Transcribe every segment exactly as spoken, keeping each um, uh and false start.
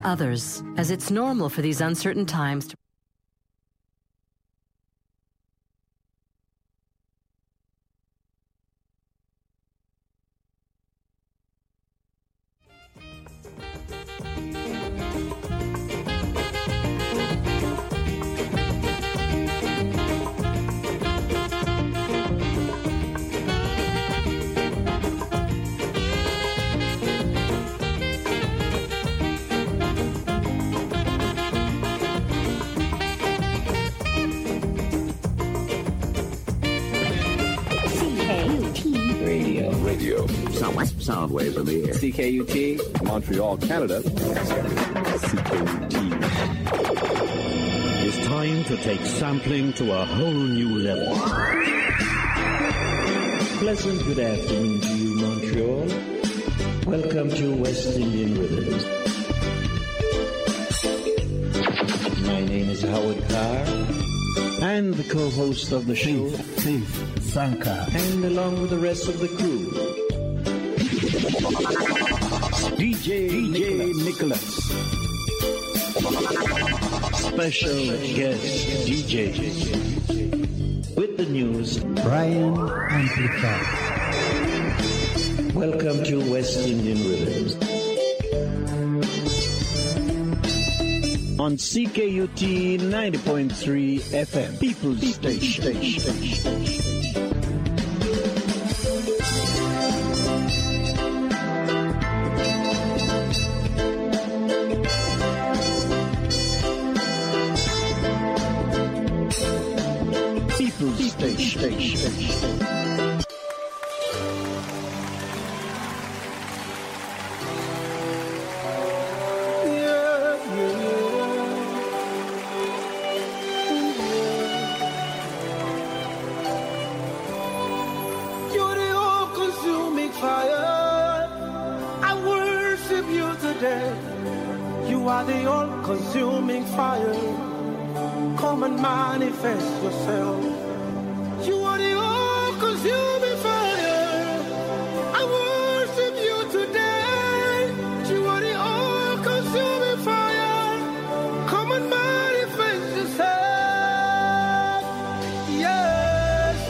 others, as it's normal for these uncertain times to Sound wave in the air. C K U T, Montreal, Canada. C K U T. It's time to take sampling to a whole new level. Pleasant good afternoon to you, Montreal. Welcome to West Indian Rhythms. My name is Howard Carr, and the co-host of the show, Steve Sanka, and along with the rest of the crew, D J, D J Nicholas. Special guest D J. With the news, Brian Amplified. Welcome to West Indian Rhythms. On C K U T ninety point three F M, People's Station. Station. Station. Station. Station. Consuming fire, come and manifest yourself. You are the all-consuming fire. I worship you today. You are the all-consuming fire. Come and manifest yourself. Yes,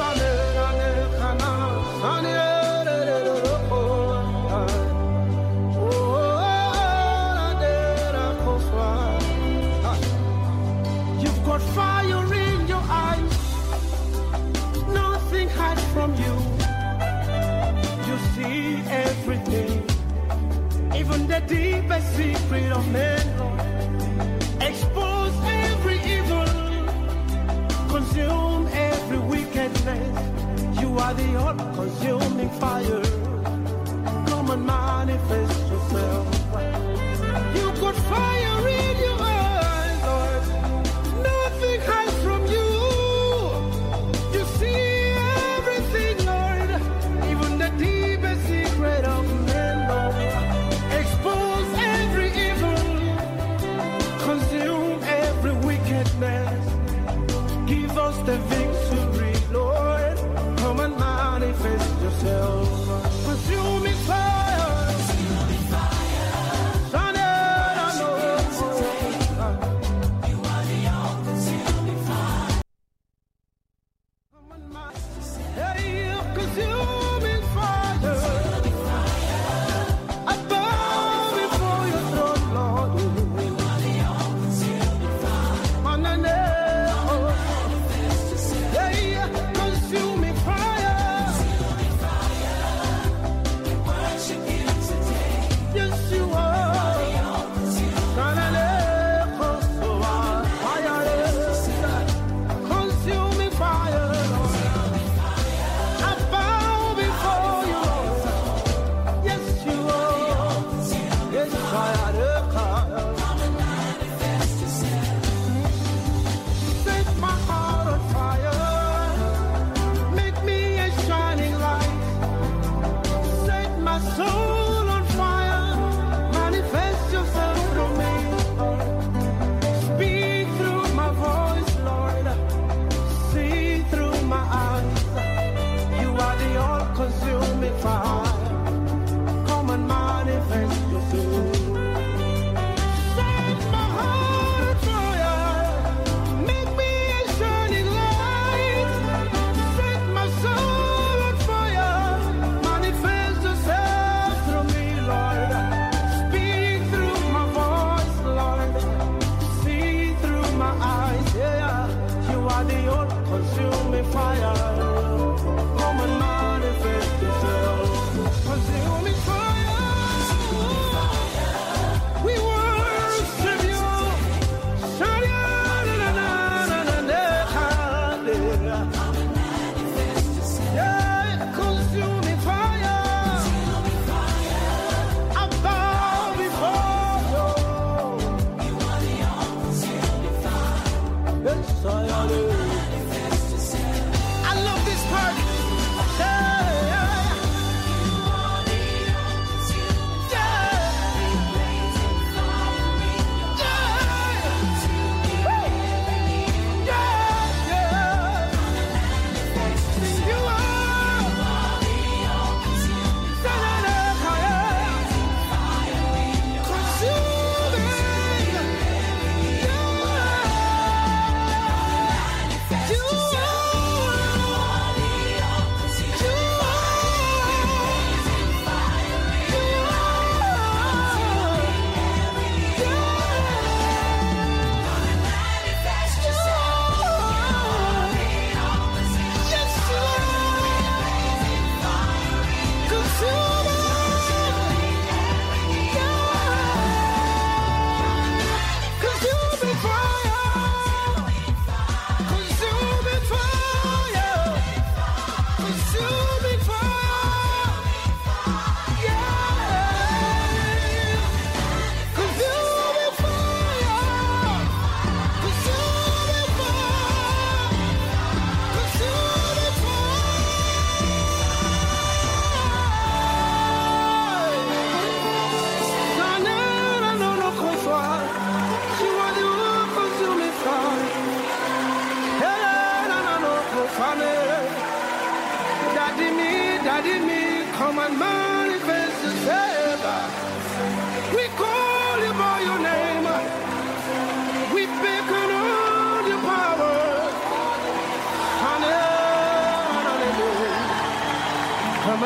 fire in your eyes, nothing hides from you. You see everything, even the deepest secret of men, Lord. Expose every evil, consume every wickedness. You are the all-consuming fire. Come and manifest yourself. You got fire in your eyes, Lord. Nothing hides from you. You see everything, Lord. Even the deepest secret of men, Lord. Expose every evil. Consume every wickedness. Give us the victory, Lord. Come and manifest yourself.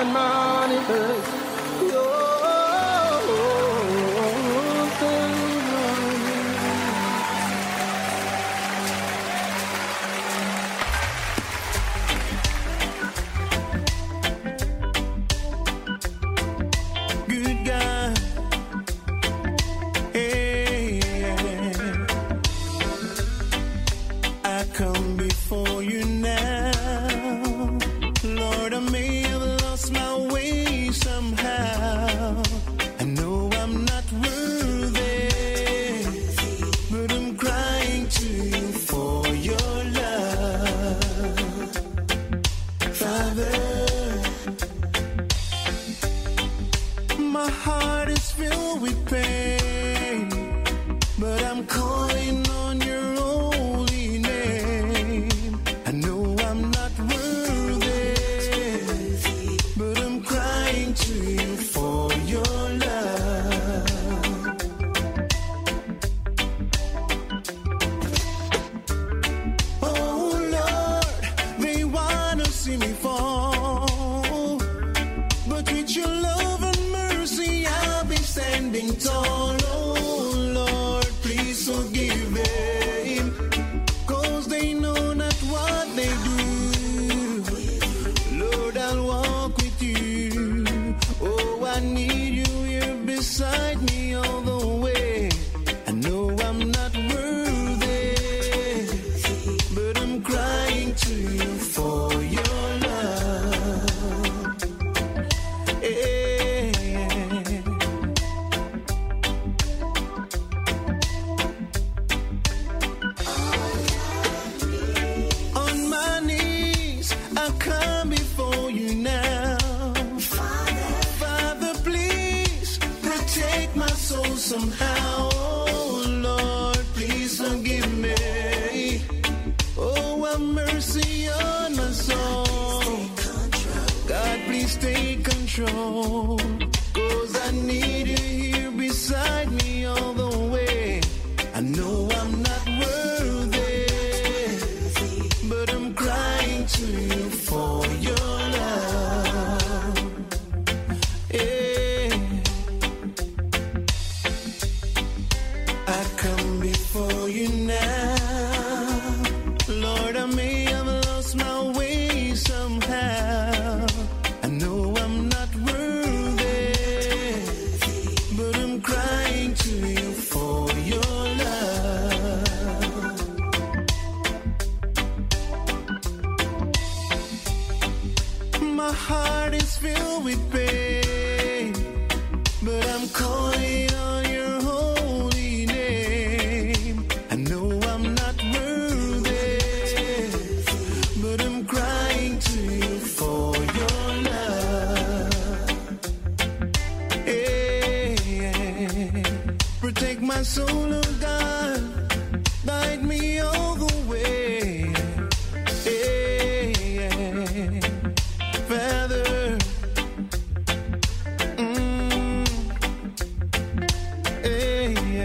and manifest your deliverance. Good God, hey, yeah. I come before you now, Lord. I may have lost my way somehow. I know I'm not worthy, but I'm crying to you for your love, Father. My heart is filled with pain, but I'm calling on your holy name. I know I'm not worthy, but I'm crying to you for your love. Oh Lord, they wanna see me fall, but with your love and mercy I'll be standing tall. Oh Lord, please forgive them, 'cause they know not what they do. Lord, I'll walk with you. Oh, I need you here beside me all the way. I know I'm not worthy, but I'm crying to you for your love. Yeah. On my knees, I come before you now. Father, please protect my soul somehow. Oh Lord, please forgive me. Oh, have mercy on my soul. God, please take control, 'cause I need you here beside me all the way. I know I'm not worthy, but I'm crying to you for your love. Yeah. I come before you now, Lord. I may have lost my way somehow. I know I'm not worthy, but I'm crying to you for your love. My heart is filled with pain, but I'm calling on your holy name. I know I'm not worthy, but I'm crying to you for your love. Yeah. Protect my soul, oh God, guide me all the way. Yeah. Father, mm, yeah.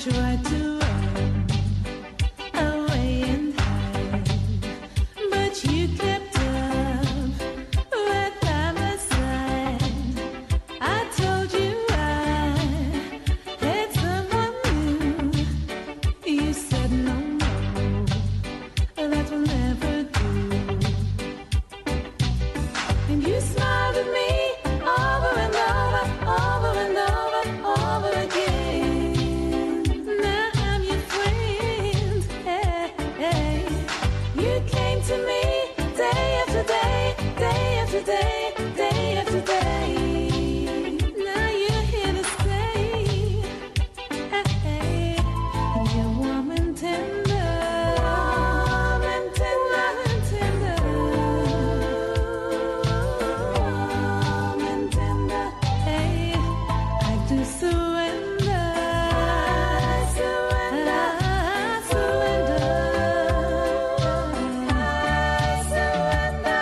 tried to run away and hide, but you kept up right by my side. I told you I had someone new. You said no, no, that will never do. And you smiled at me over and over, over and over, over again. Now I'm your friend. Hey, hey. You came to me day after day, day after day, day after day. Now you're here to stay. Hey, hey. And you're warm and tender, warm and tender, and tender, warm and tender. Hey, I do surrender. I surrender. I surrender. I surrender.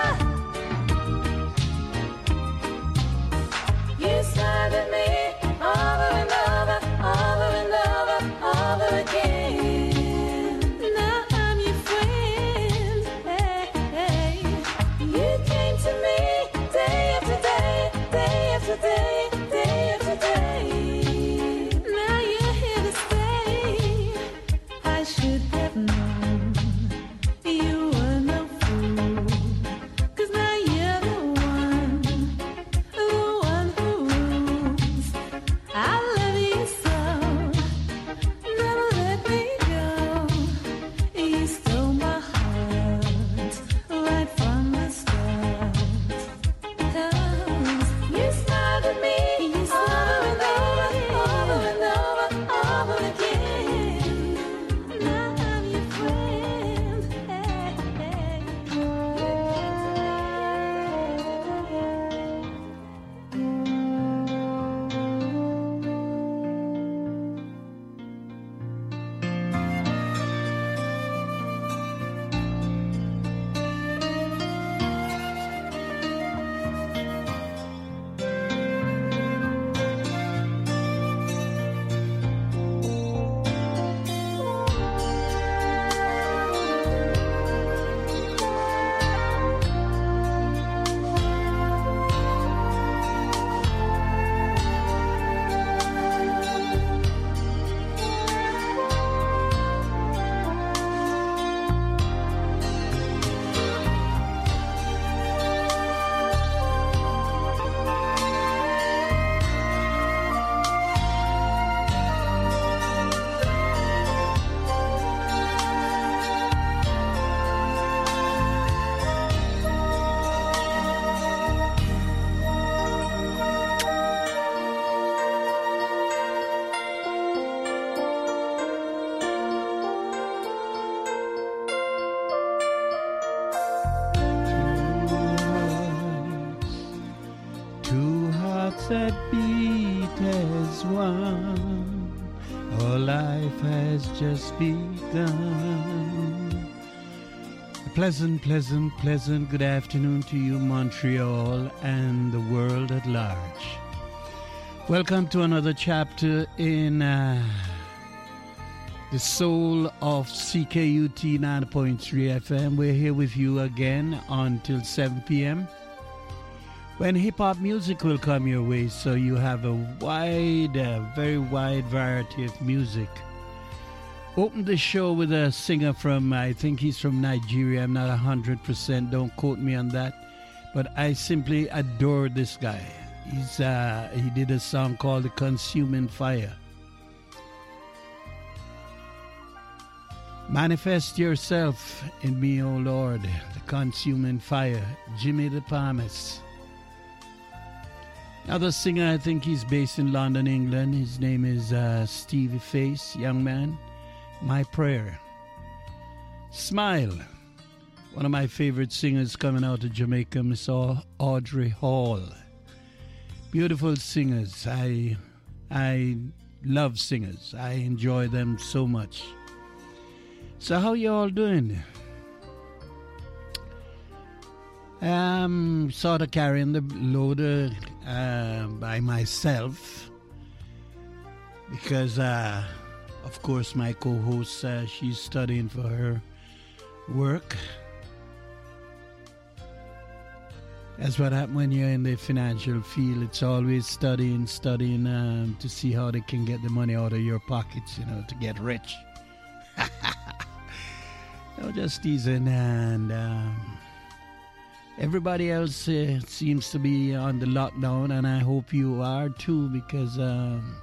You smiled at me over and over, over and over, over again. Now I'm your friend. Hey, hey. You came to me day after day, day after day, day after day. Now you're here to stay. I should have known you were no fool, 'cause now you're the one, the one who rules. I love you so, never let me go. You stole my heart right from the start. 'Cause you smiled at me over and over, over and over, over again. Now I'm your friend. Hey, hey. Two hearts that beat as one. Our life has just begun. A pleasant, pleasant, pleasant good afternoon to you, Montreal, and the world at large. Welcome to another chapter in uh, the soul of C K U T ninety point three F M. We're here with you again until seven p.m. when hip-hop music will come your way, so you have a wide, uh, very wide variety of music. Open the show with a singer from, I think he's from Nigeria. I'm not one hundred percent, don't quote me on that. But I simply adore this guy. He's uh, he did a song called The Consuming Fire. Manifest yourself in me, O Lord, the consuming fire. Jimmy the Palmas. Another singer, I think he's based in London, England. His name is uh, Stevie Face, young man. My Prayer. Smile. One of my favorite singers coming out of Jamaica, Miss Audrey Hall. Beautiful singers. I, I love singers. I enjoy them so much. So how you all doing? Um, sort of carrying the load uh, by myself because uh, of course, my co-host, uh, she's studying for her work. That's what happens when you're in the financial field. It's always studying, studying um, to see how they can get the money out of your pockets, you know, to get rich. No, just teasing. And um, everybody else uh, seems to be on the lockdown, and I hope you are too, because um,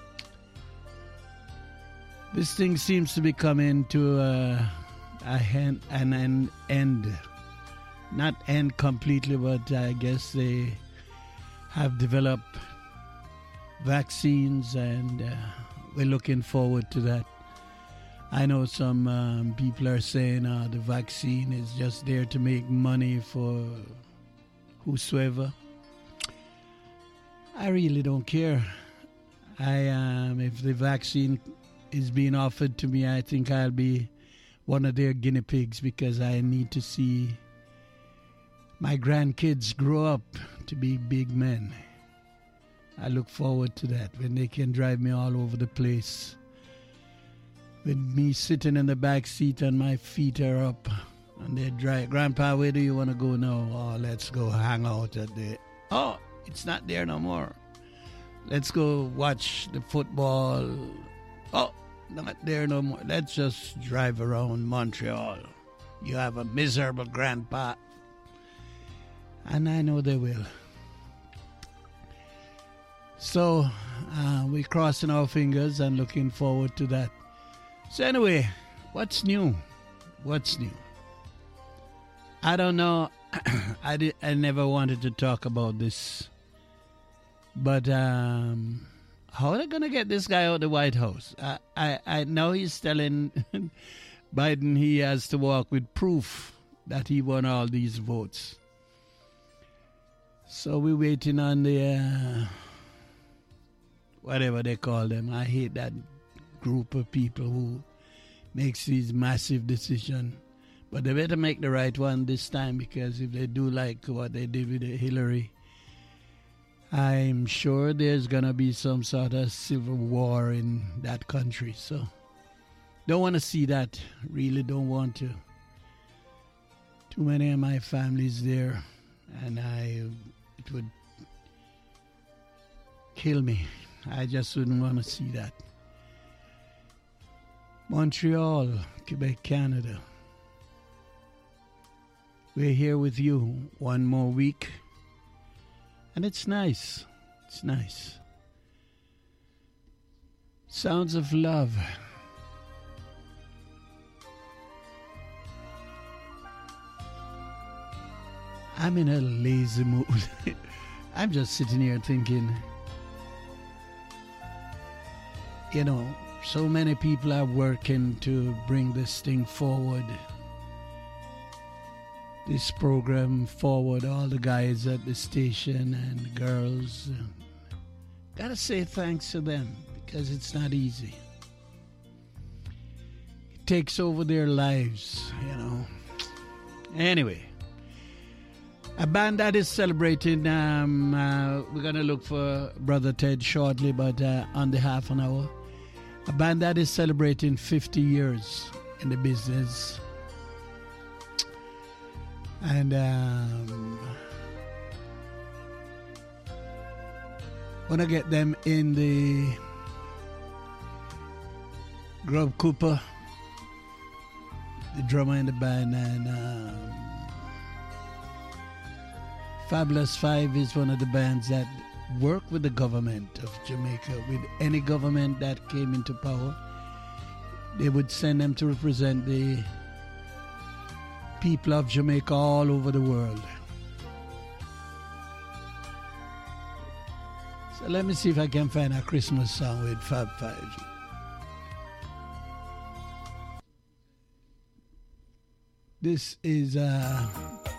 this thing seems to be coming to uh, a hen- an, an end. Not end completely, but I guess they have developed vaccines, and uh, we're looking forward to that. I know some um, people are saying uh, the vaccine is just there to make money for whosoever. I really don't care. I um, if the vaccine is being offered to me, I think I'll be one of their guinea pigs, because I need to see my grandkids grow up to be big men. I look forward to that, when they can drive me all over the place, with me sitting in the back seat and my feet are up, and they drive. Grandpa, where do you want to go now? Oh, let's go hang out at the... Oh, it's not there no more. Let's go watch the football. Oh, not there no more. Let's just drive around Montreal. You have a miserable grandpa. And I know they will. So, uh, we're crossing our fingers and looking forward to that. So anyway, what's new? What's new? I don't know. I, did, I never wanted to talk about this. But um, how are they going to get this guy out of the White House? I, I, I know he's telling Biden he has to walk with proof that he won all these votes. So we're waiting on the, uh, whatever they call them. I hate that group of people who makes these massive decisions. But they better make the right one this time, because if they do like what they did with Hillary, I'm sure there's going to be some sort of civil war in that country. So don't want to see that. Really don't want to. Too many of my family's there, and I... it would kill me. I just wouldn't want to see that. Montreal, Quebec, Canada. We're here with you one more week. And it's nice. It's nice. Sounds of Love. I'm in a lazy mood. I'm just sitting here thinking, you know, so many people are working to bring this thing forward, this program forward, all the guys at the station and girls. Gotta say thanks to them, because it's not easy. It takes over their lives, you know. Anyway. A band that is celebrating, um, uh, we're going to look for Brother Ted shortly, but uh, on the half an hour. A band that is celebrating fifty years in the business. And um, want to get them in the Grub Cooper, the drummer in the band, and... Um, Fabulous Five is one of the bands that work with the government of Jamaica. With any government that came into power, they would send them to represent the people of Jamaica all over the world. So let me see if I can find a Christmas song with Fab Five. This is... Uh,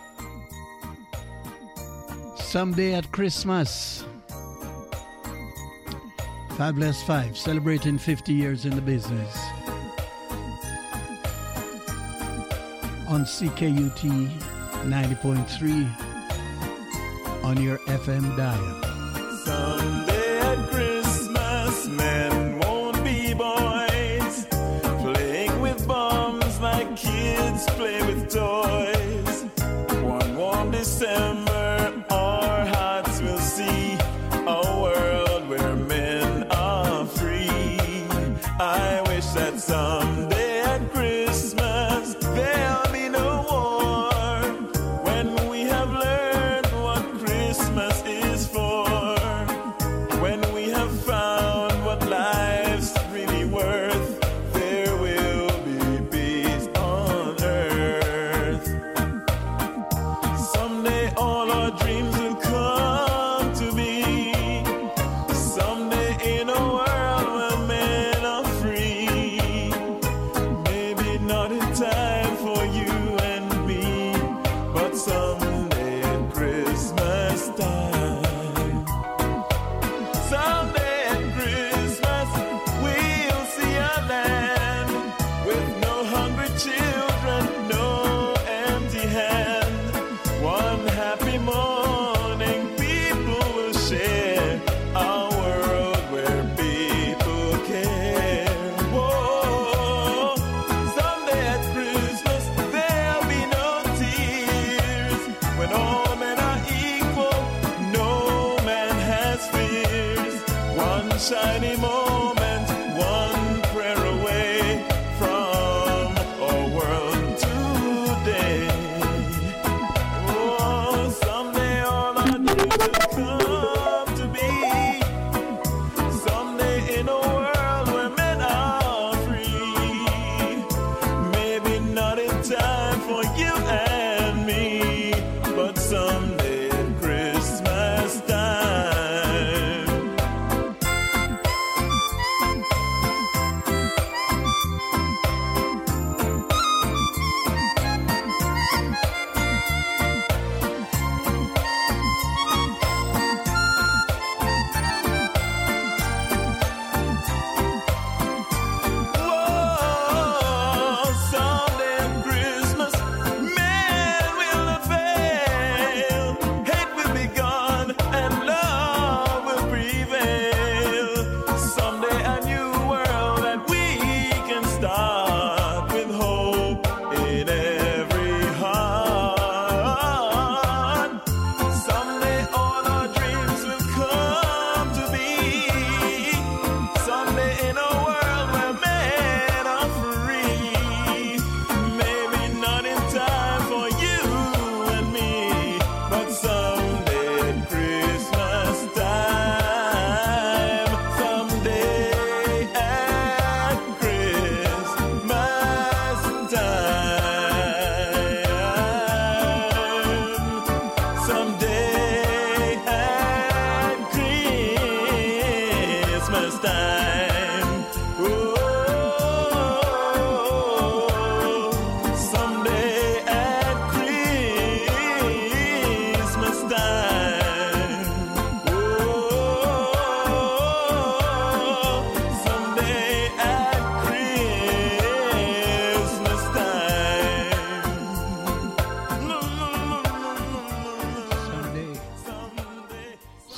Someday at Christmas. Fabulous Five, celebrating fifty years in the business. On C K U T ninety point three on your F M dial. Someday at Christmas, men won't be boys.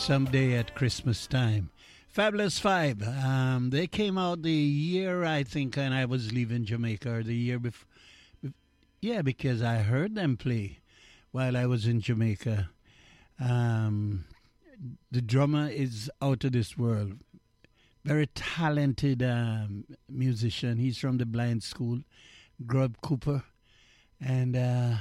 someday at Christmas time. Fabulous Five. Um, they came out the year, I think, and I was leaving Jamaica, or the year before. Yeah, because I heard them play while I was in Jamaica. Um, the drummer is out of this world. Very talented um, musician. He's from the Blind School, Grub Cooper. And, uh,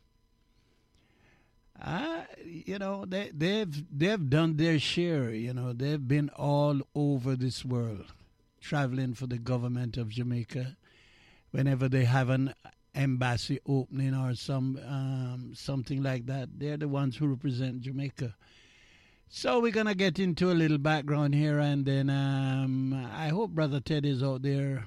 I, you know, they, they've, they've done their share. You know, they've been all over this world, traveling for the government of Jamaica. Whenever they have an embassy opening or some um, something like that, they're the ones who represent Jamaica. So we're going to get into a little background here, and then um, I hope Brother Ted is out there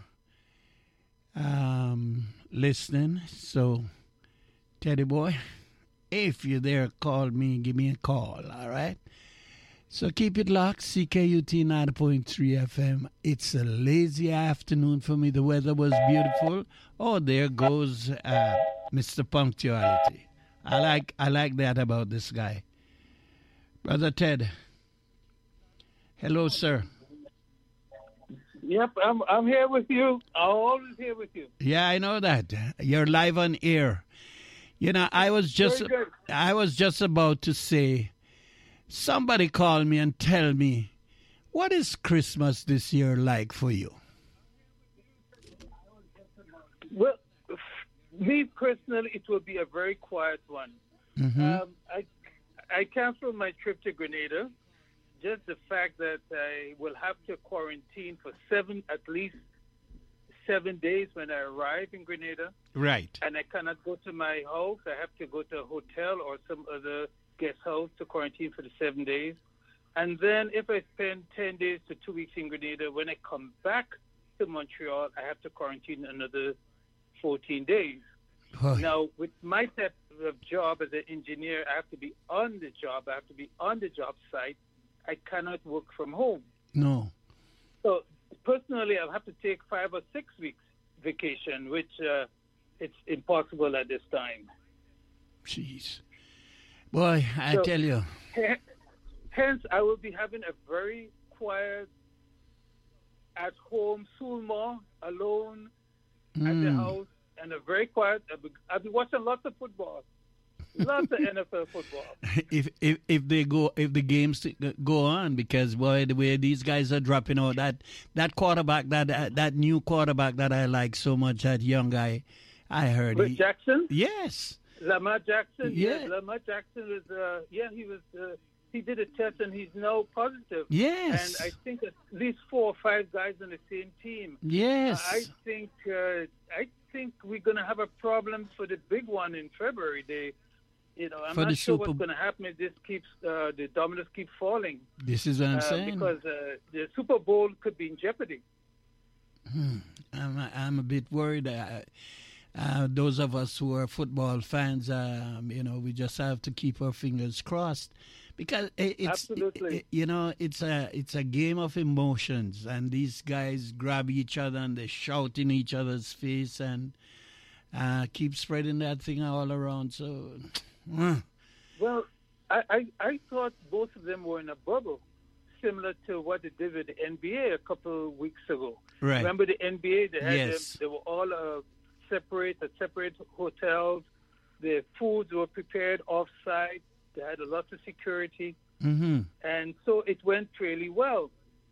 um, listening. So, Teddy boy, if you're there, call me, give me a call, all right? So keep it locked, C K U T ninety point three F M. It's a lazy afternoon for me. The weather was beautiful. Oh, there goes uh, Mister Punctuality. I like I like that about this guy. Brother Ted. Hello, sir. Yep, I'm I'm here with you. I'm always here with you. Yeah, I know that. You're live on air. You know, I was just I was just about to say, somebody call me and tell me, what is Christmas this year like for you? Well, me personally, it will be a very quiet one. Mm-hmm. Um, I I canceled my trip to Grenada. Just the fact that I will have to quarantine for seven, at least seven days when I arrive in Grenada. Right. And I cannot go to my house. I have to go to a hotel or some other guest house to quarantine for the seven days. And then if I spend ten days to two weeks in Grenada, when I come back to Montreal, I have to quarantine another fourteen days. Oh. Now, with my type of job as an engineer, I have to be on the job. I have to be on the job site. I cannot work from home. No. So personally, I'll have to take five or six weeks vacation, which uh, it's impossible at this time. Jeez. Boy, I So, tell you. Hence, I will be having a very quiet, at-home Sulma, alone at the Mm. house, and a very quiet. I'll be, I'll be watching lots of football, lots of N F L football. If if if they go if the games go on, because boy, the way these guys are dropping out, that that quarterback that that, that new quarterback that I like so much, that young guy, I heard. Rick he, Jackson, yes. Lamar Jackson, Yeah. yes, Lamar Jackson was, uh, yeah, he was. Uh, he did a test and he's now positive. Yes. And I think at least four or five guys on the same team. Yes. I think uh, I think we're going to have a problem for the big one in February. They, you know, I'm For not the sure Super- what's going to happen if this keeps uh, the dominoes keep falling. This is what I'm uh, saying. because uh, the Super Bowl could be in jeopardy. Hmm. I'm I'm a bit worried. Uh, uh, those of us who are football fans, um, you know, we just have to keep our fingers crossed, because it, it's Absolutely. it- you know it's a it's a game of emotions, and these guys grab each other and they shout in each other's face and uh, keep spreading that thing all around. So, uh, Well, I, I, I thought both of them were in a bubble, similar to what they did with the N B A a couple of weeks ago. Right. Remember the N B A? They had Yes. them, they were all uh, separate at separate hotels. The foods were prepared off-site. They had a lot of security, mm-hmm. and so it went really well.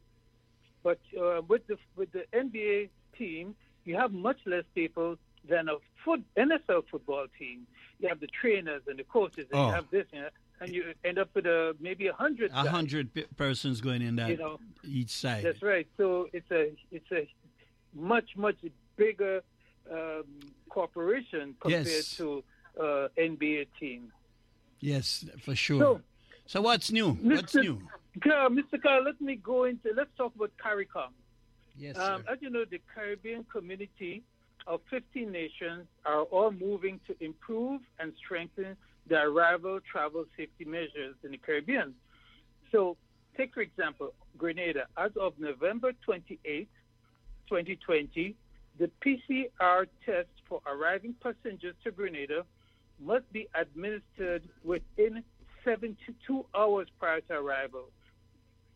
But uh, with the with the N B A team, you have much less people than a foot, N F L football team. You have the trainers and the coaches, and Oh. you have this, you know, and you end up with a maybe a hundred. a hundred pe- persons going in that You know, each side. That's right. So it's a it's a much much bigger um, corporation compared Yes. to uh, N B A team. Yes, for sure. So, So what's new? What's Mister new? Carl, Mister Carl, let me go into. Let's talk about CARICOM. Yes, Um, sir. as you know, the Caribbean community of fifteen nations are all moving to improve and strengthen the arrival travel safety measures in the Caribbean. So, take for example, Grenada. As of November twenty-eighth, twenty twenty, the P C R test for arriving passengers to Grenada must be administered within seventy-two hours prior to arrival.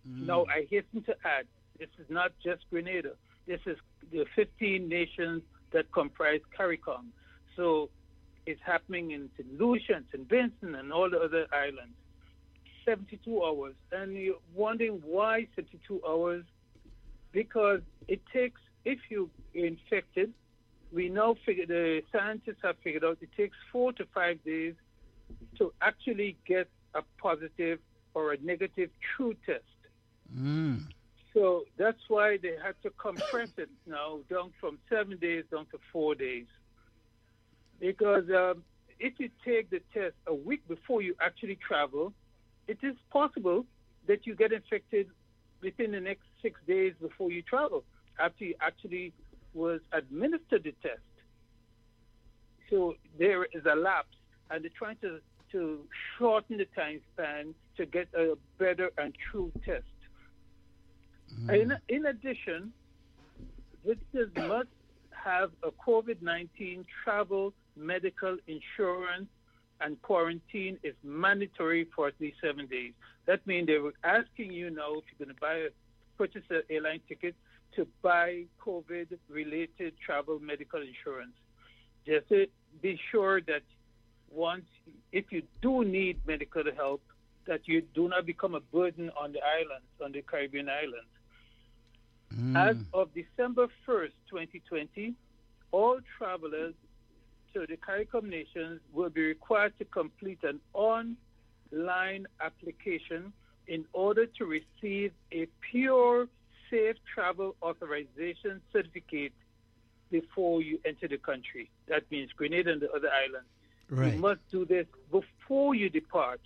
Now, I hasten to add, this is not just Grenada. This is the fifteen nations that comprise CARICOM. So it's happening in Saint Lucia, Saint Vincent, and all the other islands. seventy-two hours. And you're wondering why seventy-two hours? Because it takes, if you're infected, we now figure, the scientists have figured out it takes four to five days to actually get a positive or a negative true test. Mm. So that's why they had to compress it now down from seven days down to four days. Because um, if you take the test a week before you actually travel, it is possible that you get infected within the next six days before you travel, after you actually was administered the test. So there is a lapse, and they're trying to, to shorten the time span to get a better and true test. Mm. In, in addition, visitors must have a COVID nineteen travel medical insurance, and quarantine is mandatory for at least seven days. That means they were asking you now, if you're going to buy a, purchase an airline ticket, to buy COVID-related travel medical insurance. Just to be sure that once, if you do need medical help, that you do not become a burden on the islands, on the Caribbean islands. Mm. As of December first, twenty twenty, all travelers to the CARICOM nations will be required to complete an online application in order to receive a pure safe travel authorization certificate before you enter the country. That means Grenada and the other islands. Right. You must do this before you depart.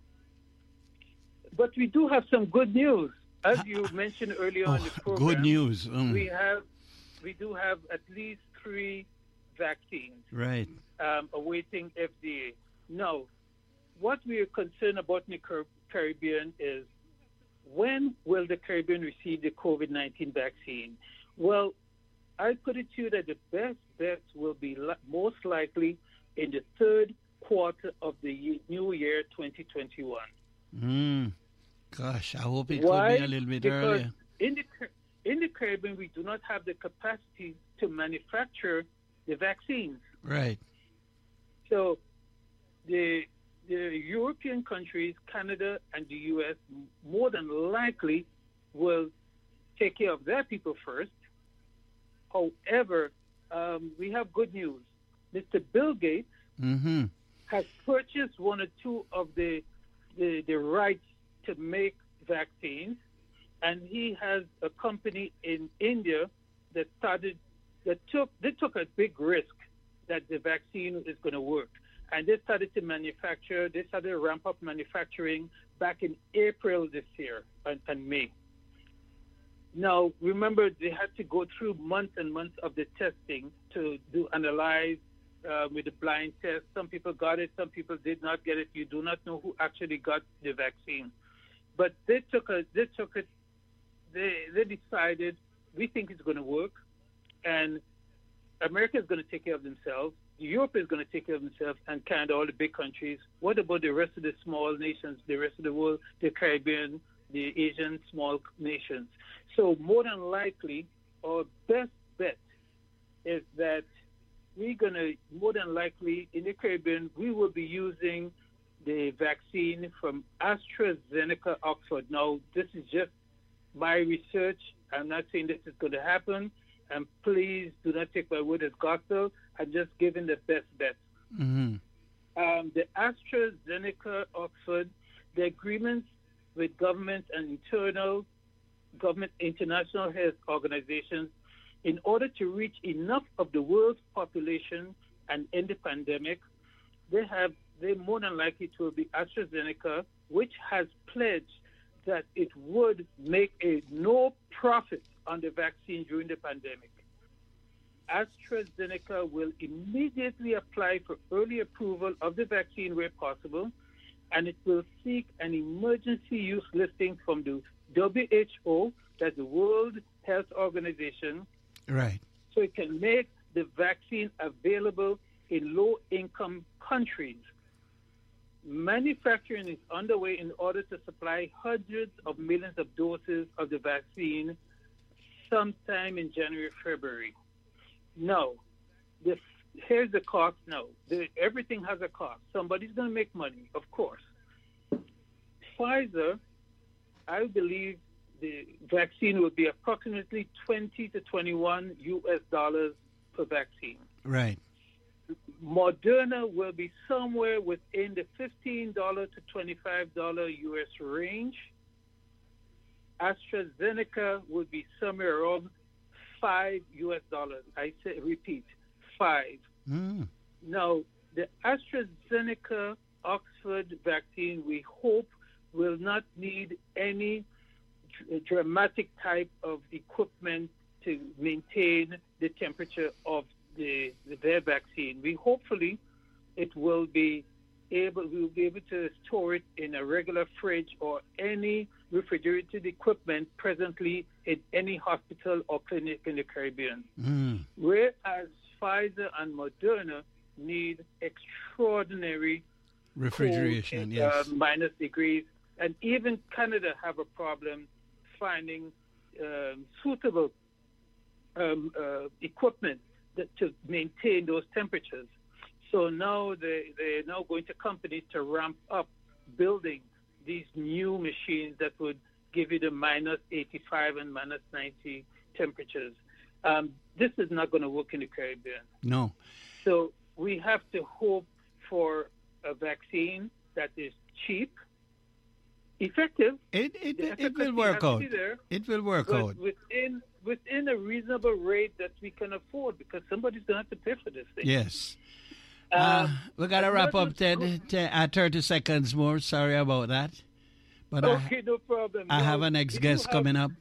But we do have some good news. As you mentioned earlier oh, on the program, good news. Mm. we have we do have at least three vaccines right. um, awaiting F D A. Now, what we are concerned about in the Car- Caribbean is, when will the Caribbean receive the COVID nineteen vaccine? Well, I put it to you that the best bet will be li- most likely in the third quarter of the ye- new year, twenty twenty-one. Mm. Gosh, I hope it Why? could be a little bit because earlier. In the, in the Caribbean, we do not have the capacity to manufacture the vaccines. Right. So the the European countries, Canada and the U S, more than likely will take care of their people first. However, um, we have good news. Mister Bill Gates mm-hmm. has purchased one or two of the, the the rights to make vaccines, and he has a company in India that started that took they took a big risk that the vaccine is going to work. And they started to manufacture, they started to ramp up manufacturing back in April this year and, and May. Now, remember, they had to go through months and months of the testing to do analyze uh, with the blind test. Some people got it, some people did not get it. You do not know who actually got the vaccine. But they took a, they took it, they, they decided, we think it's going to work, and America is going to take care of themselves. Europe is going to take care of themselves, and Canada, all the big countries. What about the rest of the small nations, the rest of the world, the Caribbean, the Asian small nations? So more than likely, our best bet is that we're going to, more than likely, in the Caribbean, we will be using the vaccine from AstraZeneca Oxford. Now, this is just my research. I'm not saying this is going to happen. And please do not take my word as gospel. I'm just giving the best bet. Mm-hmm. Um, the AstraZeneca Oxford, the agreements with governments and internal government international health organizations in order to reach enough of the world's population and end the pandemic, they have they more than likely to be AstraZeneca, which has pledged that it would make a no profit on the vaccine during the pandemic. AstraZeneca will immediately apply for early approval of the vaccine where possible, and it will seek an emergency use listing from the W H O, that's the World Health Organization, right? So it can make the vaccine available in low-income countries. manufacturing is underway in order to supply hundreds of millions of doses of the vaccine sometime in January, February. No, the, here's the cost. No, the, everything has a cost. Somebody's going to make money, of course. Pfizer, I believe the vaccine will be approximately twenty to twenty-one U S dollars per vaccine. Right. Moderna will be somewhere within the fifteen dollars to twenty-five dollars U S range. AstraZeneca would be somewhere around five U S dollars. I say, repeat, five. Mm. Now, the AstraZeneca Oxford vaccine, we hope, will not need any dr- dramatic type of equipment to maintain the temperature of the, the their vaccine. We hopefully it will be able we will be able to store it in a regular fridge or any refrigerated equipment presently in any hospital or clinic in the Caribbean. Mm. Whereas Pfizer and Moderna need extraordinary Refrigeration, cold, yes. uh, minus degrees, and even Canada have a problem finding um, suitable um, uh, equipment that, to maintain those temperatures. So now they, they're now going to companies to ramp up building these new machines that would give you the minus eighty-five and minus ninety temperatures. Um, this is not going to work in the Caribbean. No. So we have to hope for a vaccine that is cheap, effective. It it, The it, it will efficacy work has to out. be there, It will work but out. within within a reasonable rate that we can afford, because somebody's going to have to pay for this thing. Yes. Um, Uh, we got to wrap up, another- Ted. Te- uh, thirty seconds more. Sorry about that. But Okay, no problem. I, I have Now, a next if you guest have- coming up.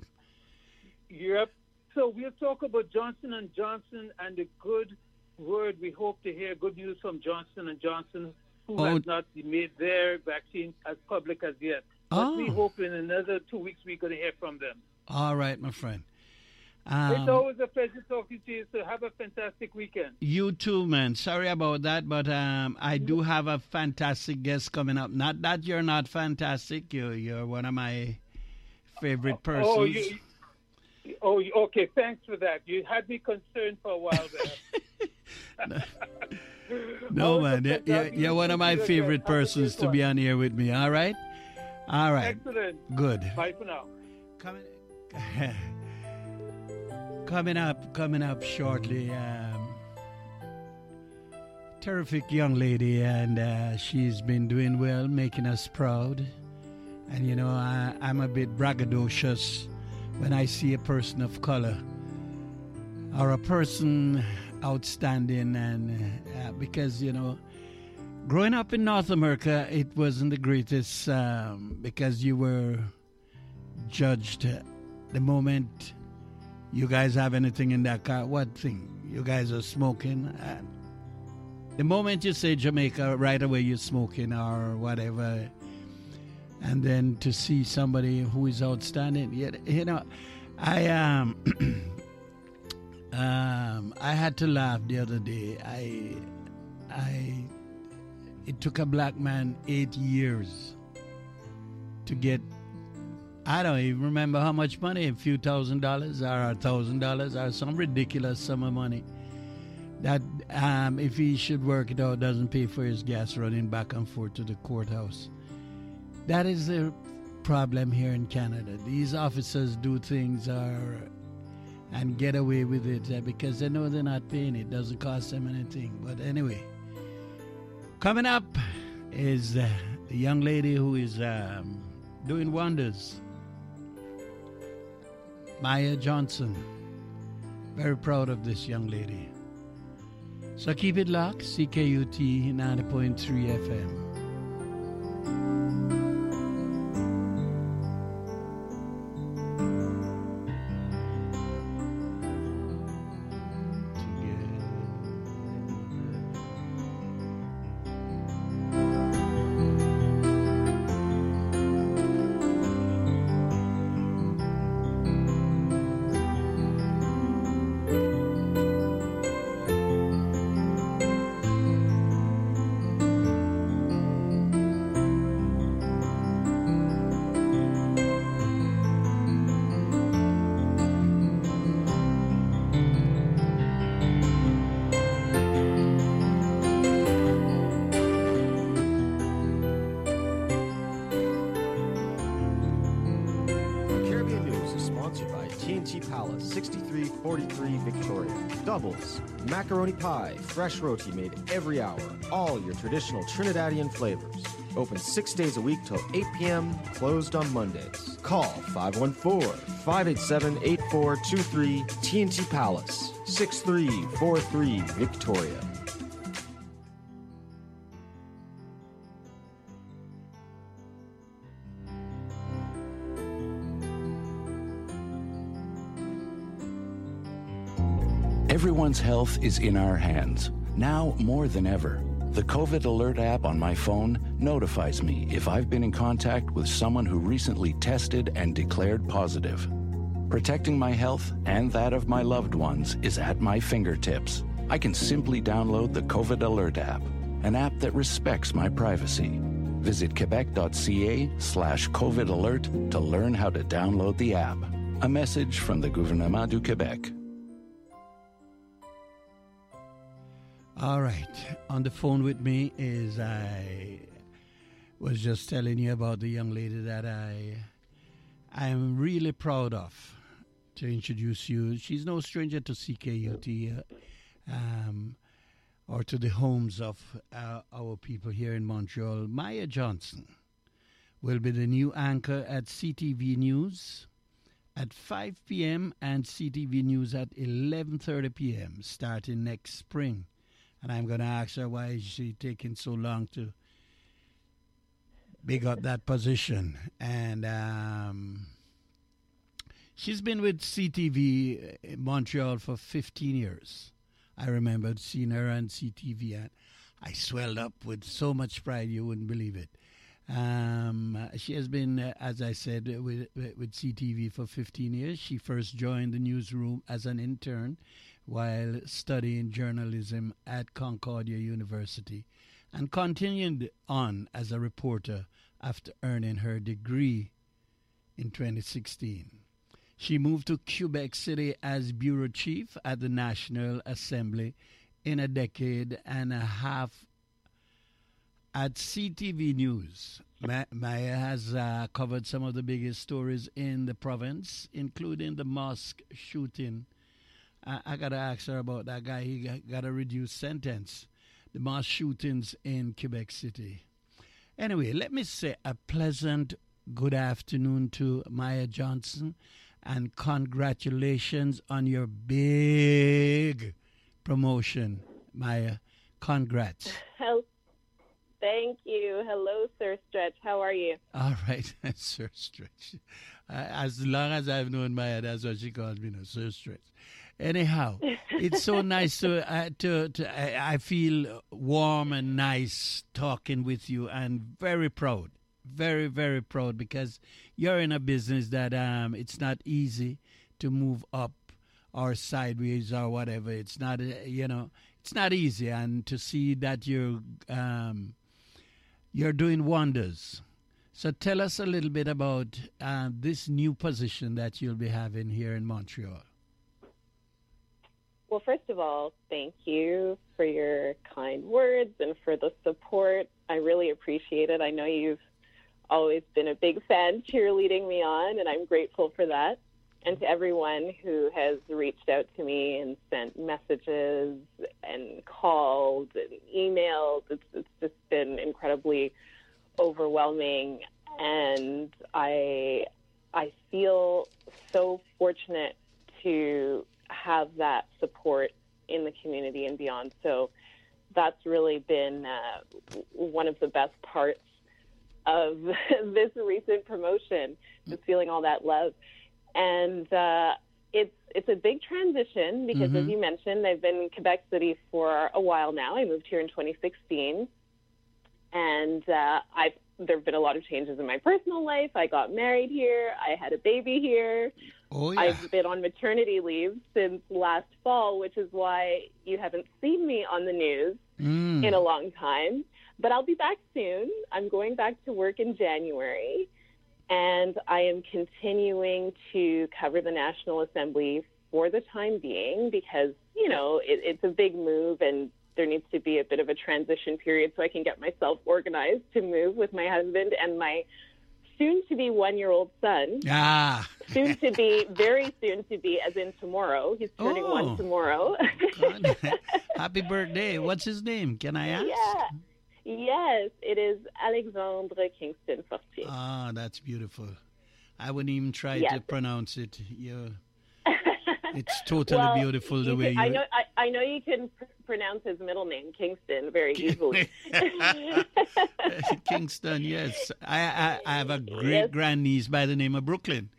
Yep. So we'll talk about Johnson and Johnson and the good word. We hope to hear good news from Johnson and Johnson, who Oh. has not made their vaccine as public as yet. But we Oh. hope in another two weeks we're going to hear from them. All right, my friend. It's Um, always a pleasure talking to you. So have a fantastic weekend. you too, man. Sorry about that, but um, I do have a fantastic guest coming up. Not that you're not fantastic. You're, you're one of my favorite persons. Oh, you, oh, you- okay. Thanks for that. You had me concerned for a while there. No, Always a man. You're, pleasure you're, having you're you one of my again. favorite Have a good persons to one. be on here with me. All right? All right. Excellent. Good. Bye for now. Coming, coming up, coming up shortly. Um, terrific young lady, and uh, she's been doing well, making us proud. And you know, I, I'm a bit braggadocious when I see a person of color or a person outstanding, and uh, because you know, growing up in North America, it wasn't the greatest um, because you were judged the moment you guys have anything in that car. What thing? You guys are smoking. Uh, the moment you say Jamaica, right away you're smoking or whatever. And then to see somebody who is outstanding, you, you know, I um, um, I had to laugh the other day. I, I, it took a black man eight years to get. I don't even remember how much money, a few thousand dollars or a thousand dollars or some ridiculous sum of money that um, if he should work it out, doesn't pay for his gas running back and forth to the courthouse. That is the problem here in Canada. These officers do things or, and get away with it uh, because they know they're not paying. It doesn't cost them anything. But anyway, coming up is uh, the young lady who is um, doing wonders. Maya Johnson. Very proud of this young lady. So keep it locked, C K U T ninety point three F M. forty-three Victoria. Doubles, macaroni pie, fresh roti made every hour. All your traditional Trinidadian flavors. Open six days a week till eight p.m., closed on Mondays. Call five one four, five eight seven, eight four two three, T N T Palace, six three four three Victoria. Everyone's health is in our hands, now more than ever. The COVID Alert app on my phone notifies me if I've been in contact with someone who recently tested and declared positive. Protecting my health and that of my loved ones is at my fingertips. I can simply download the COVID Alert app, an app that respects my privacy. Visit quebec.ca slash COVID Alert to learn how to download the app. A message from the Gouvernement du Québec. All right. On the phone with me is I was just telling you about the young lady that I I am really proud of to introduce you. She's no stranger to C K U T uh, um, or to the homes of uh, our people here in Montreal. Maya Johnson will be the new anchor at C T V News at five p.m. and C T V News at eleven thirty p.m. starting next spring. And I'm going to ask her why is she taking so long to big up that position. And um, she's been with C T V in Montreal for fifteen years. I remember seeing her on C T V, and I swelled up with so much pride you wouldn't believe it. Um, she has been, uh, as I said, with, with C T V for fifteen years. She first joined the newsroom as an intern while studying journalism at Concordia University and continued on as a reporter after earning her degree in twenty sixteen. She moved to Quebec City as bureau chief at the National Assembly in a decade and a half at C T V News. Ma- Maya has uh, covered some of the biggest stories in the province, including the mosque shooting. I, I got to ask her about that guy. He got, got a reduced sentence. The mosque shootings in Quebec City. Anyway, let me say a pleasant good afternoon to Maya Johnson and congratulations on your big promotion, Maya. Congrats. Hello. Thank you. Hello, Sir Stretch. How are you? All right, Sir Stretch. Uh, as long as I've known Maya, that's what she calls me, no, Sir Stretch. Anyhow, it's so nice to, uh, to, to I, I feel warm and nice talking with you and very proud, very, very proud because you're in a business that um, it's not easy to move up or sideways or whatever. It's not, uh, you know, it's not easy. And to see that you're, um, you're doing wonders. So tell us a little bit about uh, this new position that you'll be having here in Montreal. Well, first of all, thank you for your kind words and for the support. I really appreciate it. I know you've always been a big fan cheerleading me on, and I'm grateful for that. And to everyone who has reached out to me and sent messages and called and emailed, it's, it's just been incredibly overwhelming. And I, I feel so fortunate to have that support in the community and beyond. So that's really been uh, one of the best parts of this recent promotion, just feeling all that love. And uh, it's it's a big transition because, mm-hmm. as you mentioned, I've been in Quebec City for a while now. I moved here in twenty sixteen, and uh, I've there have been a lot of changes in my personal life. I got married here. I had a baby here. Oh, yeah. I've been on maternity leave since last fall, which is why you haven't seen me on the news mm. in a long time. But I'll be back soon. I'm going back to work in January, and I am continuing to cover the National Assembly for the time being because, you know, it, it's a big move and there needs to be a bit of a transition period so I can get myself organized to move with my husband and my soon to be one year old son. Ah. Soon to be, very soon to be, as in tomorrow. He's turning Oh. one tomorrow. Happy birthday. What's his name? Can I ask? Yeah. Yes, it is Alexandre Kingston Fortier. Ah, that's beautiful. I wouldn't even try Yes. to pronounce it. You It's totally Well, beautiful the you way can- I you. know. I, I know you can pr- pronounce his middle name, Kingston, very easily. Kingston, yes. I, I, I have a great grandniece by the name of Brooklyn.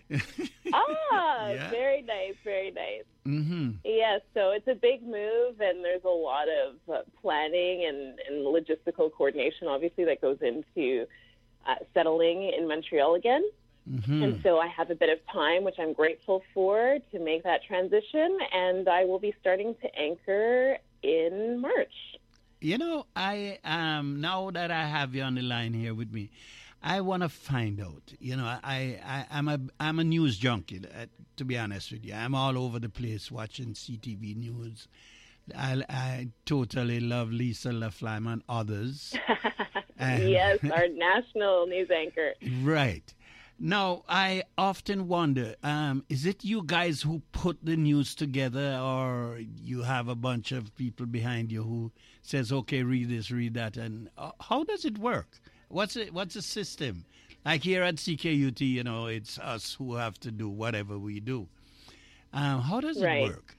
ah, Yeah. very nice, very nice. Mm-hmm. Yes, so it's a big move, and there's a lot of uh, planning and, and logistical coordination, obviously, that goes into uh, settling in Montreal again. Mm-hmm. And so I have a bit of time, which I'm grateful for, to make that transition, and I will be starting to anchor in March. You know, I um now that I have you on the line here with me, I want to find out. You know, I, I I'm a I'm a news junkie. Uh, to be honest with you, I'm all over the place watching C T V news. I, I totally love Lisa Laflamme and others. And- Yes, our national news anchor. Right. Now, I often wonder, um, is it you guys who put the news together, or you have a bunch of people behind you who says, okay, read this, read that, and uh, how does it work? What's it, what's the system? Like here at C K U T, you know, it's us who have to do whatever we do. Um, how does Right. it work?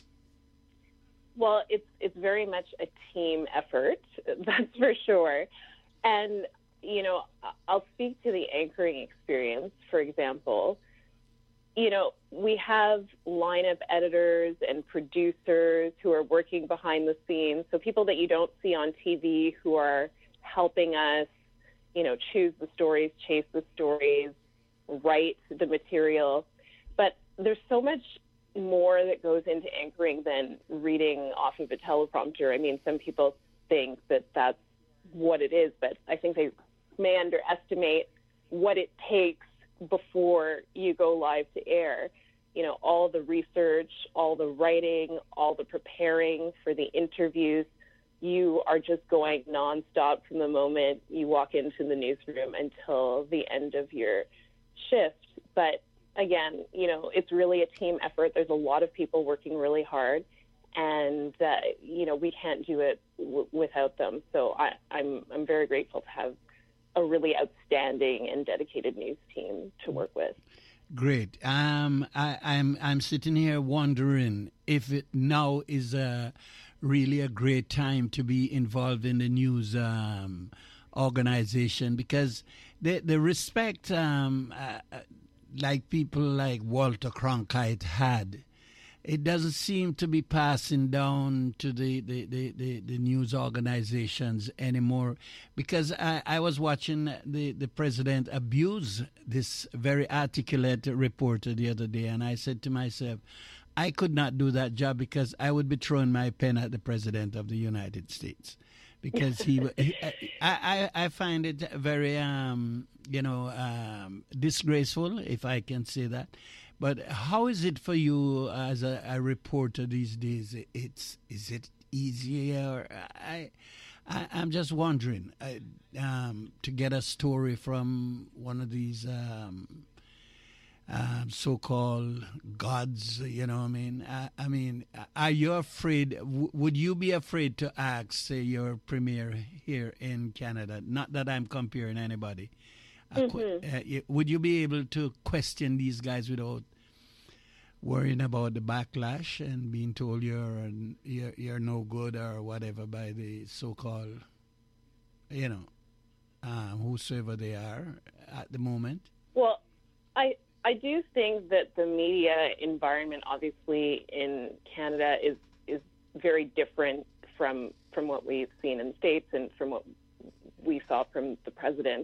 Well, it's it's very much a team effort, that's for sure. And, you know, I'll speak to the anchoring experience, for example. You know, we have lineup editors and producers who are working behind the scenes, so people that you don't see on T V who are helping us, you know, choose the stories, chase the stories, write the material. But there's so much more that goes into anchoring than reading off of a teleprompter. I mean, some people think that that's what it is, but I think they may underestimate what it takes before you go live to air. You know, all the research, all the writing, all the preparing for the interviews. You are just going nonstop from the moment you walk into the newsroom until the end of your shift. But again, you know, it's really a team effort. There's a lot of people working really hard, and uh, you know, we can't do it w- without them. So I, I'm I'm very grateful to have a really outstanding and dedicated news team to work with. Great. Um, I, I'm I'm sitting here wondering if it now is a really a great time to be involved in the news um, organization, because the the respect um, uh, like people like Walter Cronkite had, it doesn't seem to be passing down to the, the, the, the, the news organizations anymore, because I, I was watching the, the president abuse this very articulate reporter the other day, and I said to myself, I could not do that job, because I would be throwing my pen at the president of the United States, because he, he I, I, I find it very, um, you know, um, disgraceful, if I can say that. But how is it for you as a, a reporter these days? It's is it easier? I, I I'm just wondering uh, um, to get a story from one of these um, uh, so-called gods. You know, what I mean, I, I mean, are you afraid? W- would you be afraid to ask, say, your premier here in Canada? Not that I'm comparing anybody. Uh, Mm-hmm. uh, would you be able to question these guys without worrying about the backlash and being told you're you're, you're no good or whatever by the so-called, you know, um, whosoever they are at the moment? Well, I I do think that the media environment, obviously in Canada, is is very different from from what we've seen in the States and from what we saw from the president.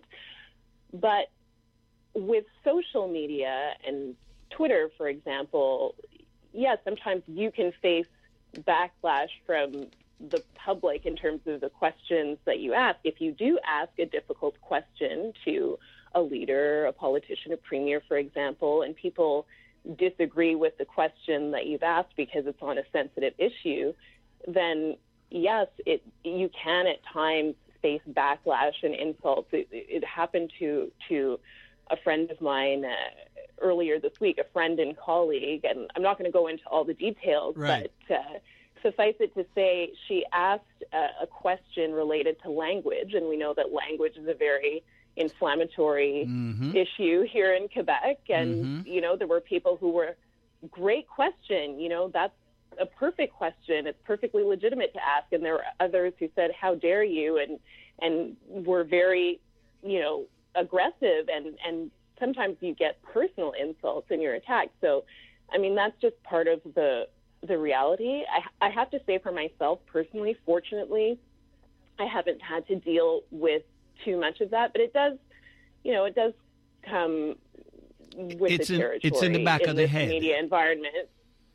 But with social media and Twitter, for example, yes, sometimes you can face backlash from the public in terms of the questions that you ask. If you do ask a difficult question to a leader, a politician, a premier, for example, and people disagree with the question that you've asked because it's on a sensitive issue, then yes, it you can at times face backlash and insults. It, it happened to to a friend of mine uh, earlier this week, a friend and colleague, and I'm not going to go into all the details, Right. but uh, suffice it to say, she asked uh, a question related to language, and we know that language is a very inflammatory Mhm. issue here in Quebec, and, Mhm. you know, there were people who were, great question, you know, that's a perfect question. It's perfectly legitimate to ask. And there were others who said, how dare you? And, and were very, you know, aggressive. And, and sometimes you get personal insults in your attack. So, I mean, that's just part of the, the reality. I, I have to say for myself personally, fortunately, I haven't had to deal with too much of that, but it does, you know, it does come with It's the in- territory. it's in the back of the this head. media environment.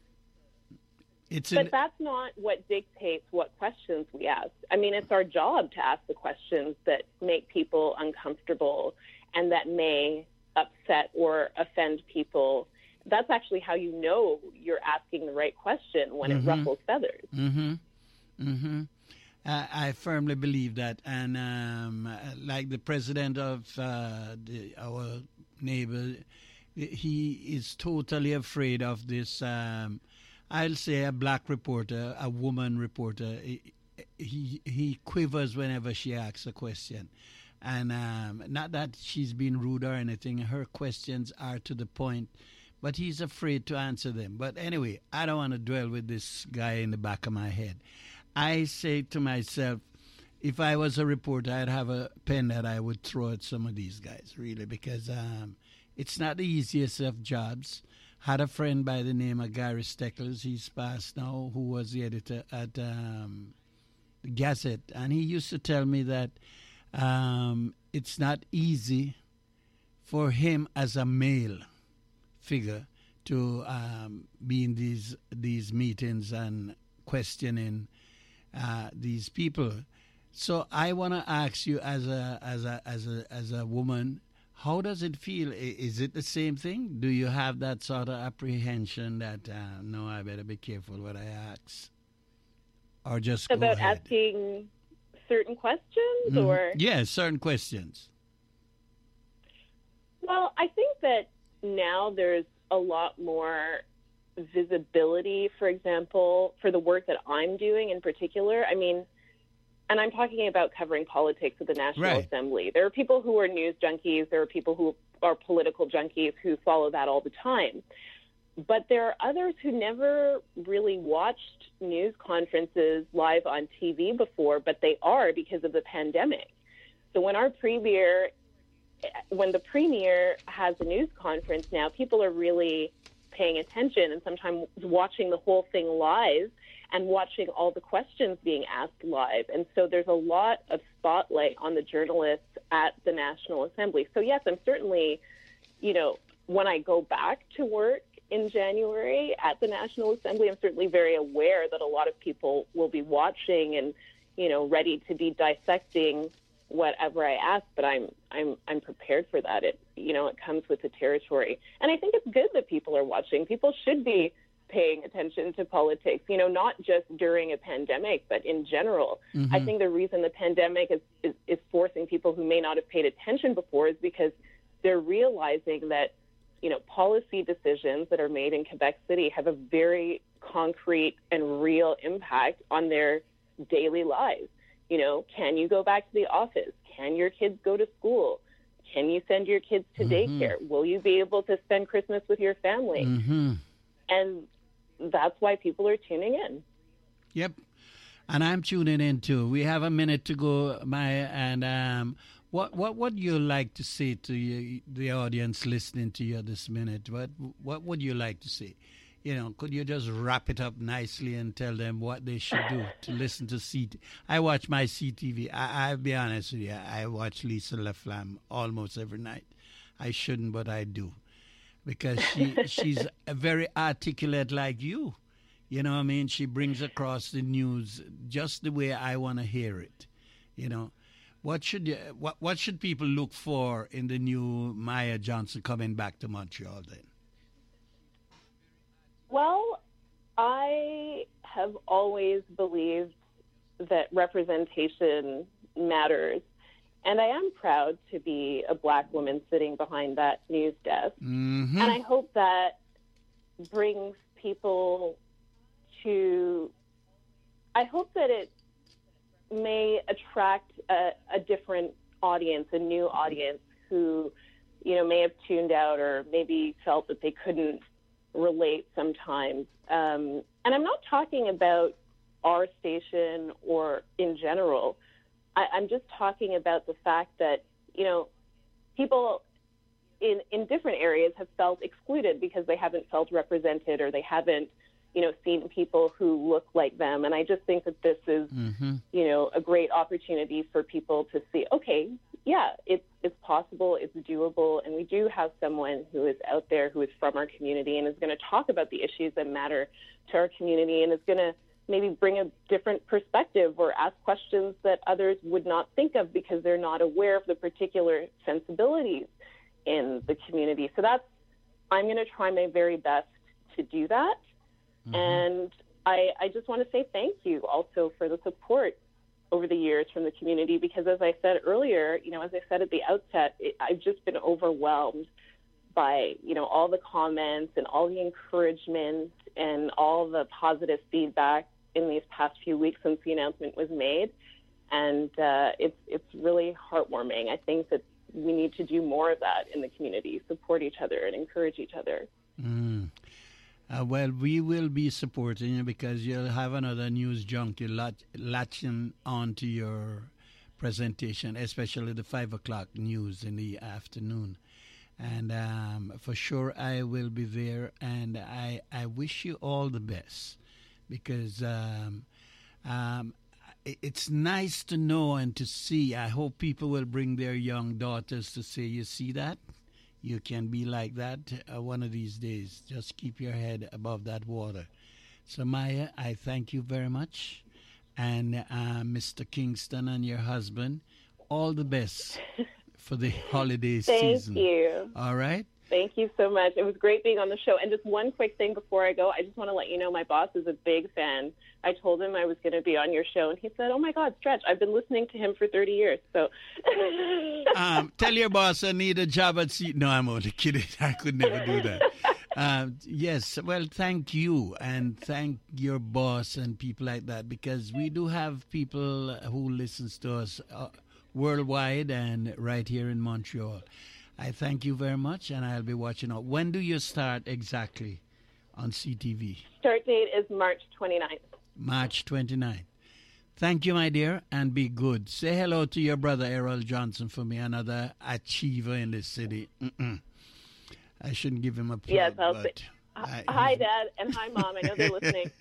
It's But in, that's not what dictates what questions we ask. I mean, it's our job to ask the questions that make people uncomfortable and that may upset or offend people. That's actually how you know you're asking the right question, when Mhm. it ruffles feathers. Mm-hmm. Mm-hmm. Uh, I firmly believe that. And um, uh, like the president of uh, the, our neighbor, he is totally afraid of this, um, I'll say a black reporter, a woman reporter. He, he, he quivers whenever she asks a question. And um, not that she's been rude or anything. Her questions are to the point, but he's afraid to answer them. But anyway, I don't want to dwell with this guy in the back of my head. I say to myself, if I was a reporter, I'd have a pen that I would throw at some of these guys, really, because um, it's not the easiest of jobs. Had a friend by the name of Gary Steckles, he's passed now, who was the editor at um, the Gazette, and he used to tell me that um, it's not easy for him as a male figure to um, be in these these meetings and questioning uh, these people. So I want to ask you, as a as a as a as a woman, how does it feel? I- Is it the same thing? Do you have that sort of apprehension that uh, no, I better be careful what I ask, or just go About ahead? asking certain questions, Mhm. or Yeah, certain questions. well, I think that now there's a lot more visibility, for example, for the work that I'm doing in particular. I mean, and I'm talking about covering politics at the National Right. Assembly. There are people who are news junkies. There are people who are political junkies who follow that all the time. But there are others who never really watched news conferences live on T V before, but they are because of the pandemic. So when our premier, when the premier has a news conference now, people are really paying attention and sometimes watching the whole thing live and watching all the questions being asked live. And so there's a lot of spotlight on the journalists at the National Assembly. So yes, I'm certainly, you know, when I go back to work in January at the National Assembly, I'm certainly very aware that a lot of people will be watching and, you know, ready to be dissecting whatever I ask, but I'm I'm I'm prepared for that. It you know, it comes with the territory. And I think it's good that people are watching. People should be paying attention to politics, you know, not just during a pandemic, but in general. Mhm. I think the reason the pandemic is, is, is forcing people who may not have paid attention before is because they're realizing that, you know, policy decisions that are made in Quebec City have a very concrete and real impact on their daily lives. You know, can you go back to the office? Can your kids go to school? Can you send your kids to Mhm. daycare? Will you be able to spend Christmas with your family? Mm-hmm. And that's why people are tuning in. Yep. And I'm tuning in too. We have a minute to go, Maya. And um, what what would you like to say to you, the audience listening to you this minute? What what would you like to say? You know, could you just wrap it up nicely and tell them what they should do to listen to C T V? I watch my C T V. I, I'll be honest with you. I watch Lisa LaFlamme almost every night. I shouldn't, but I do. Because she she's a very articulate like you. You know what I mean? She brings across the news just the way I want to hear it. You know, what should you, what what should people look for in the new Maya Johnson coming back to Montreal then? Well, I have always believed that representation matters. And I am proud to be a Black woman sitting behind that news desk. Mm-hmm. And I hope that brings people to, I hope that it may attract a, a different audience, a new audience who, you know, may have tuned out or maybe felt that they couldn't relate sometimes. Um, and I'm not talking about our station or in general. I, I'm just talking about the fact that, you know, people in, in different areas have felt excluded because they haven't felt represented or they haven't, you know, seen people who look like them. And I just think that this is, mm-hmm. you know, a great opportunity for people to see, okay, yeah, it's, it's possible, it's doable, and we do have someone who is out there who is from our community and is going to talk about the issues that matter to our community and is going to maybe bring a different perspective or ask questions that others would not think of because they're not aware of the particular sensibilities in the community. So that's, I'm going to try my very best to do that. Mm-hmm. And I, I just want to say thank you also for the support over the years from the community, because as I said earlier, you know, as I said at the outset, it, I've just been overwhelmed by, you know, all the comments and all the encouragement and all the positive feedback in these past few weeks since the announcement was made. And uh, it's, it's really heartwarming. I think that we need to do more of that in the community, support each other and encourage each other. Mm. Uh, well, we will be supporting you because you'll have another news junkie lat- latching onto your presentation, especially the five o'clock news in the afternoon. And um, for sure, I will be there, and I, I wish you all the best because um, um, it's nice to know and to see. I hope people will bring their young daughters to say, you see that? You can be like that uh, one of these days. Just keep your head above that water. So, Maya, I thank you very much. And uh, Mister Kingston and your husband, all the best for the holiday Thank season. Thank you. All right? Thank you so much. It was great being on the show. And just one quick thing before I go, I just want to let you know my boss is a big fan. I told him I was going to be on your show, and he said, oh, my God, Stretch, I've been listening to him for thirty years. So, um, tell your boss I need a job at C. No, I'm only kidding. I could never do that. Uh, yes, well, thank you, and thank your boss and people like that, because we do have people who listens to us uh, worldwide and right here in Montreal. I thank you very much, and I'll be watching out. When do you start exactly on C T V? Start date is March twenty-ninth. March twenty-ninth. Thank you, my dear, and be good. Say hello to your brother, Errol Johnson, for me, another achiever in this city. Mm-mm. I shouldn't give him a plug. Yes, I'll but say. I, hi, Dad, and hi, Mom. I know they're listening.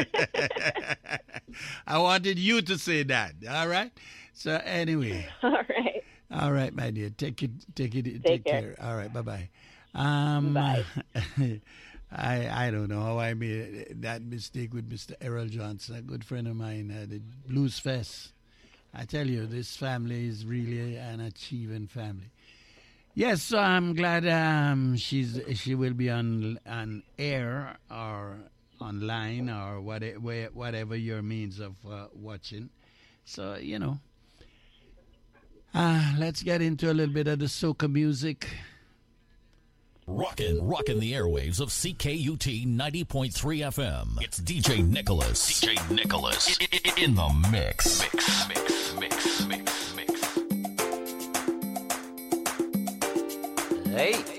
I wanted you to say that, all right? So anyway. All right. All right, my dear. Take it. Take it. Take, take care. care. All right. Bye-bye. Um, Bye. I I don't know how I made that mistake with Mister Errol Johnson, a good friend of mine at the Blues Fest. I tell you, this family is really an achieving family. Yes, so I'm glad um, she's she will be on on air or online or whatever, whatever your means of uh, watching. So, you know. Uh, let's get into a little bit of the soca music. Rockin', rockin' the airwaves of C K U T ninety point three F M. It's D J Nicholas. D J Nicholas in the mix. Mix, mix, mix, mix, mix. Hey.